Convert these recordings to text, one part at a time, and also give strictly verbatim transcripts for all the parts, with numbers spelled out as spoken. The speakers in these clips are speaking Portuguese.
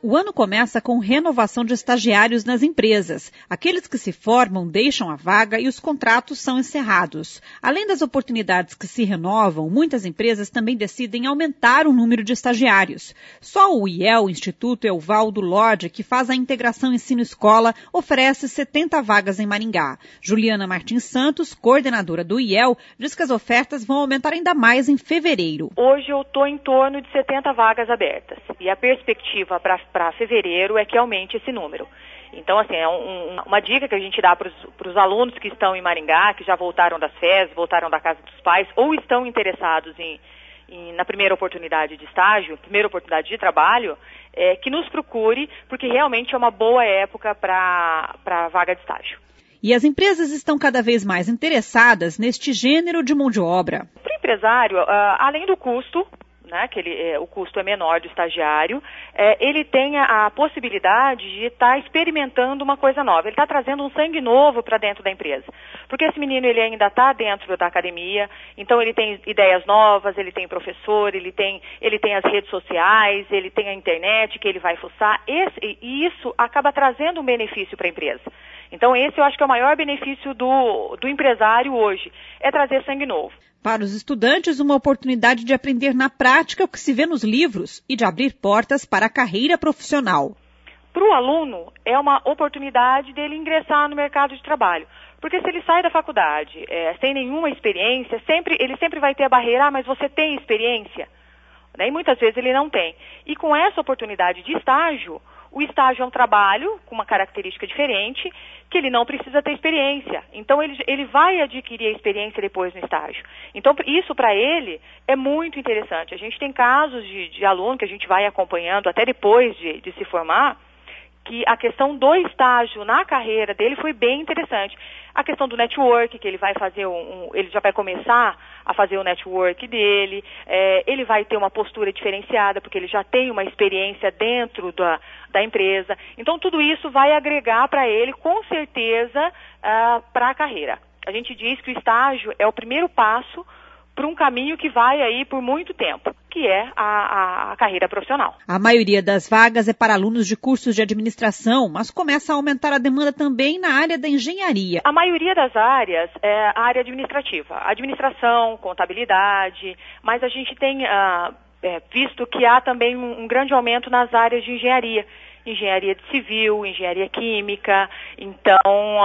O ano começa com renovação de estagiários nas empresas. Aqueles que se formam deixam a vaga e os contratos são encerrados. Além das oportunidades que se renovam, muitas empresas também decidem aumentar o número de estagiários. Só o I E L, Instituto Evaldo Lodge, que faz a integração ensino-escola, oferece setenta vagas em Maringá. Juliana Martins Santos, coordenadora do I E L, diz que as ofertas vão aumentar ainda mais em fevereiro. Hoje eu estou em torno de setenta vagas abertas e a perspectiva para para fevereiro é que aumente esse número. Então, assim, é um, uma dica que a gente dá para os alunos que estão em Maringá, que já voltaram das férias, voltaram da casa dos pais, ou estão interessados em, em, na primeira oportunidade de estágio, primeira oportunidade de trabalho, é, que nos procure, porque realmente é uma boa época para a vaga de estágio. E as empresas estão cada vez mais interessadas neste gênero de mão de obra. Para o empresário, uh, além do custo, né, que ele, é, o custo é menor do estagiário, é, ele tem a, a possibilidade de estar tá experimentando uma coisa nova. Ele está trazendo um sangue novo para dentro da empresa. Porque esse menino ele ainda está dentro da academia, então ele tem ideias novas, ele tem professor, ele tem, ele tem as redes sociais, ele tem a internet que ele vai fuçar. Esse, e isso acaba trazendo um benefício para a empresa. Então esse eu acho que é o maior benefício do, do empresário hoje, é trazer sangue novo. Para os estudantes, uma oportunidade de aprender na prática o que se vê nos livros e de abrir portas para a carreira profissional. Para o aluno, é uma oportunidade dele ingressar no mercado de trabalho. Porque se ele sai da faculdade é, sem nenhuma experiência, sempre, ele sempre vai ter a barreira, ah, mas você tem experiência? Né? E muitas vezes ele não tem. E com essa oportunidade de estágio, o estágio é um trabalho com uma característica diferente, que ele não precisa ter experiência. Então, ele, ele vai adquirir a experiência depois no estágio. Então, isso para ele é muito interessante. A gente tem casos de, de aluno que a gente vai acompanhando até depois de, de se formar, que a questão do estágio na carreira dele foi bem interessante. A questão do network, que ele vai fazer um, um ele já vai começar a fazer o network dele, é, ele vai ter uma postura diferenciada, porque ele já tem uma experiência dentro da, da empresa. Então, tudo isso vai agregar para ele, com certeza, uh, para a carreira. A gente diz que o estágio é o primeiro passo para um caminho que vai aí por muito tempo, que é a, a, a carreira profissional. A maioria das vagas é para alunos de cursos de administração, mas começa a aumentar a demanda também na área da engenharia. A maioria das áreas é a área administrativa, administração, contabilidade, mas a gente tem uh, é, visto que há também um, um grande aumento nas áreas de engenharia. Engenharia de civil, engenharia química, então,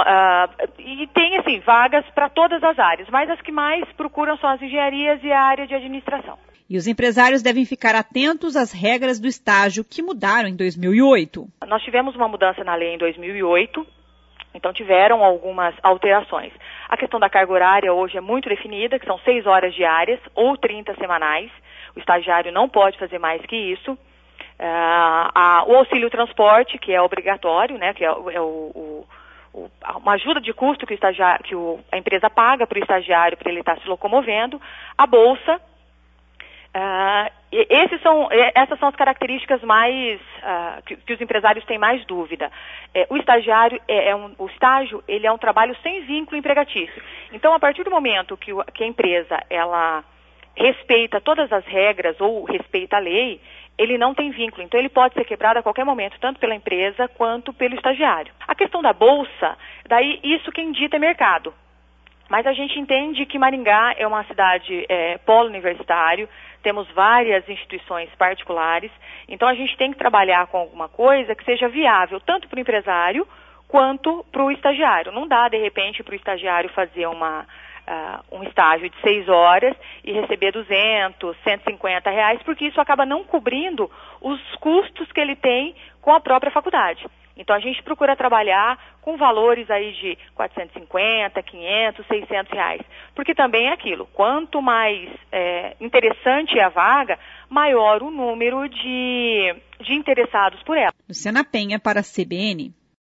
uh, e tem, assim, vagas para todas as áreas, mas as que mais procuram são as engenharias e a área de administração. E os empresários devem ficar atentos às regras do estágio que mudaram em dois mil e oito. Nós tivemos uma mudança na lei em dois mil e oito, então tiveram algumas alterações. A questão da carga horária hoje é muito definida, que são seis horas diárias ou trinta semanais. O estagiário não pode fazer mais que isso. Uh, a, o auxílio transporte, que é obrigatório, né, que é, é o, o, uma ajuda de custo que, o estagiário, que o, a empresa paga para o estagiário para ele estar se locomovendo, a bolsa. Uh, esses são, essas são as características mais uh, que, que os empresários têm mais dúvida. É, o estagiário é, é um, o estágio ele é um trabalho sem vínculo empregatício. Então, a partir do momento que, o, que a empresa ela respeita todas as regras ou respeita a lei, ele não tem vínculo, então ele pode ser quebrado a qualquer momento, tanto pela empresa quanto pelo estagiário. A questão da bolsa, daí isso quem dita é mercado. Mas a gente entende que Maringá é uma cidade é, polo universitário, temos várias instituições particulares, então a gente tem que trabalhar com alguma coisa que seja viável, tanto para o empresário quanto para o estagiário. Não dá, de repente, para o estagiário fazer uma... Uh, um estágio de seis horas e receber duzentos, cento e cinquenta reais, porque isso acaba não cobrindo os custos que ele tem com a própria faculdade. Então, a gente procura trabalhar com valores aí de quatrocentos e cinquenta, quinhentos, seiscentos reais. Porque também é aquilo, quanto mais é, interessante é a vaga, maior o número de, de interessados por ela. Luciana Penha para a C B N.